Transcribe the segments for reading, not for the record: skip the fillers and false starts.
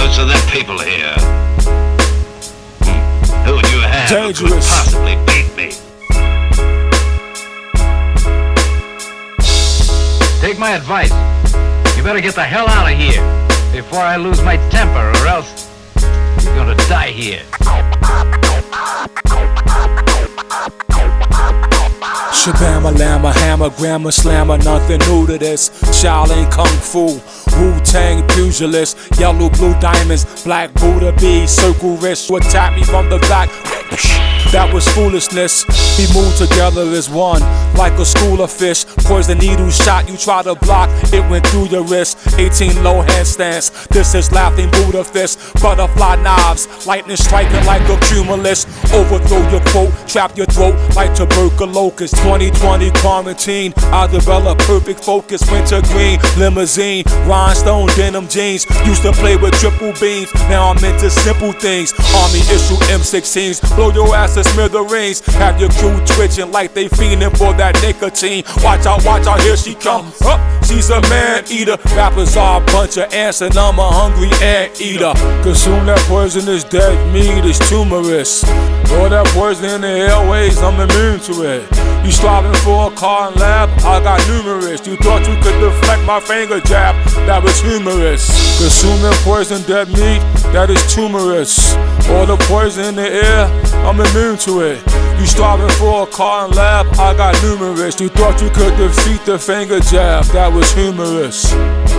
most of them people here. Who would you have who could possibly beat me? Take my advice. You better get the hell out of here before I lose my temper, or else you're gonna die here. Shabama, Lama, Hammer, Grammar, Slammer, nothing new to this. Shaolin Kung Fu, Wu-Tang pugilist, yellow, blue diamonds, black Buddha beads, circle wrist, who attacked me from the back. That was foolishness. We moved together as one, like a school of fish. Poison needle shot, you try to block, it went through your wrist. 18 low handstands, this is laughing Buddha fist. Butterfly knives, lightning striking like a cumulus. Overthrow your quote, trap your throat like tuberculosis. 2020 quarantine, I developed perfect focus. Winter green, limousine, rhinestone denim jeans. Used to play with triple beams, now I'm into simple things. Army issue M16s, blow your ass to smithereens. Have your crew twitching like they fiending for that nicotine. Watch out, here she comes. Up, she's a man eater. Rappers are a bunch of ants and I'm a hungry ant eater. Consume that poisonous dead meat, it's tumorous. All that poison in the airways, I'm immune to it. You striving for a car and lab, I got numerous. You thought you could deflect my finger jab, that was humorous. Consuming poison dead meat, that is tumorous. All the poison in the air, I'm immune to it. You striving for a car and lab, I got numerous. You thought you could defeat the finger jab, that was humorous.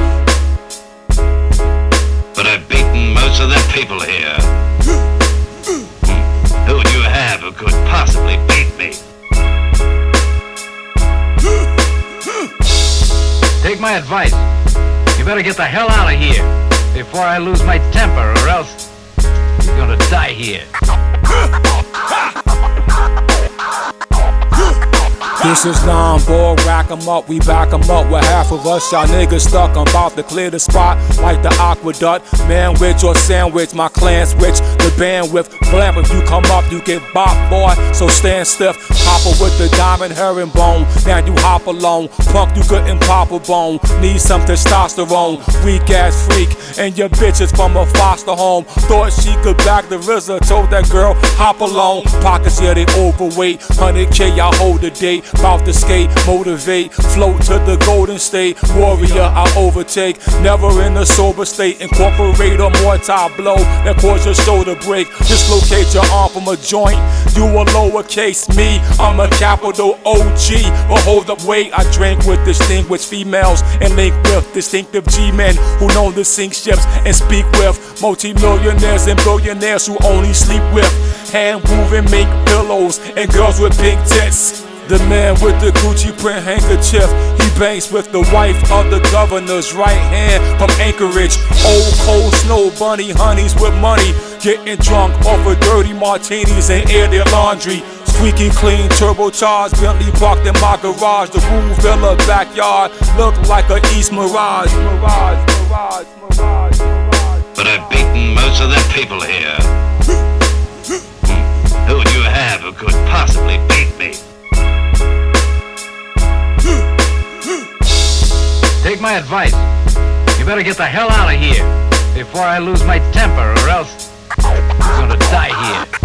But I've beaten most of them people here. Who would you have who could possibly beat me? Take my advice. You better get the hell out of here before I lose my temper, or else you're gonna die here. This is non-ball, rack 'em up, we back 'em up with half of us. Y'all niggas stuck, I'm about to clear the spot like the aqueduct. Man witch or sandwich, my clan switch the bandwidth. Blam, if you come up, you get bopped, boy, so stand stiff. Hopper with the diamond herringbone, now you hop alone. Punk, you couldn't pop a bone, need some testosterone. Weak ass freak, and your bitch is from a foster home. Thought she could back the RZA, told that girl, hop alone. Pockets, yeah, they overweight, 100K, I hold the date. About to skate, motivate, float to the Golden State. Warrior, I overtake, never in a sober state. Incorporate a mortar blow that cause your shoulder break. Dislocate your arm from a joint. You a lowercase me, I'm a capital OG. But hold up, wait, I drink with distinguished females and link with distinctive G-men who know to sink ships and speak with multi-millionaires and billionaires who only sleep with. Hand moving, make pillows and girls with big tits. The man with the Gucci print handkerchief, he bangs with the wife of the governor's right hand from Anchorage. Old cold snow bunny honeys with money, getting drunk off of dirty martinis and air their laundry. Squeaky clean, turbocharged, Bentley parked in my garage. The Rue Villa backyard looked like a East Mirage. But I've beaten most of them people here. Who would you have who could possibly beat me? Take my advice. You better get the hell out of here before I lose my temper, or else you're gonna die here.